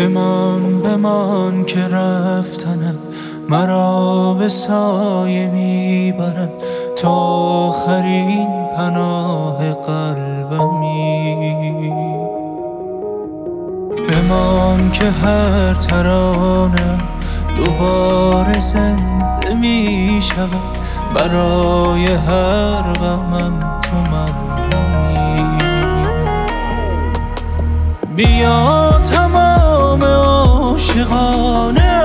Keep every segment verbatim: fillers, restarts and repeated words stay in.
بمان بمان که رفتنت مرا به سایه میبرد، تا آخرین پناه قلبمی. بمان که هر ترانه دوباره زنده میشود، برای هر غمم تو مرهمی. بیا تمام عاشقانه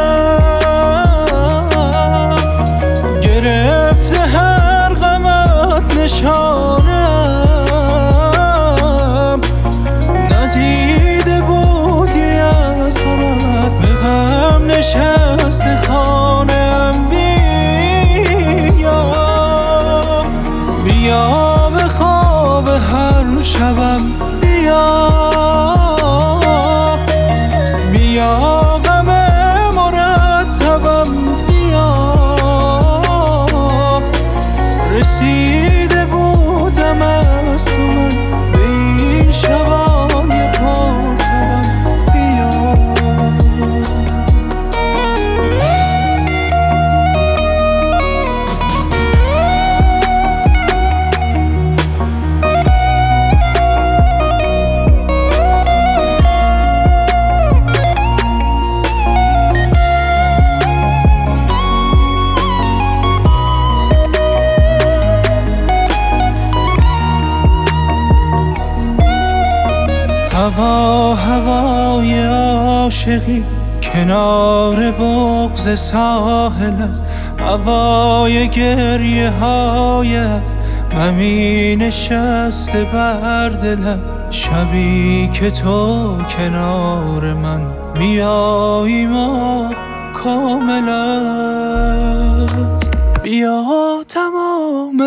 گرفته هر غمت نشانم، ندیده بودی از غمت به غم نشسته خانم. بیا بیا به خواب هر شبم، بیا بیا غم مرتبم، بیا رسیده بودم از تو من به این شبای پرتبم. بیا هوا هوای عاشقی کنار بغض ساحل است، هوای گریه های است غمی نشسته بر دلت. شبی که تو کنار من میایی ما کامل است. بیا تمام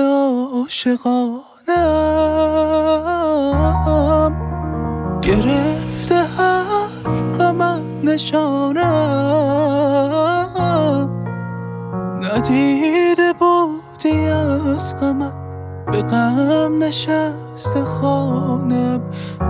عاشقانم گرفته هر غمت نشانم، ندیده بودی از غمت به غم نشسته خانم.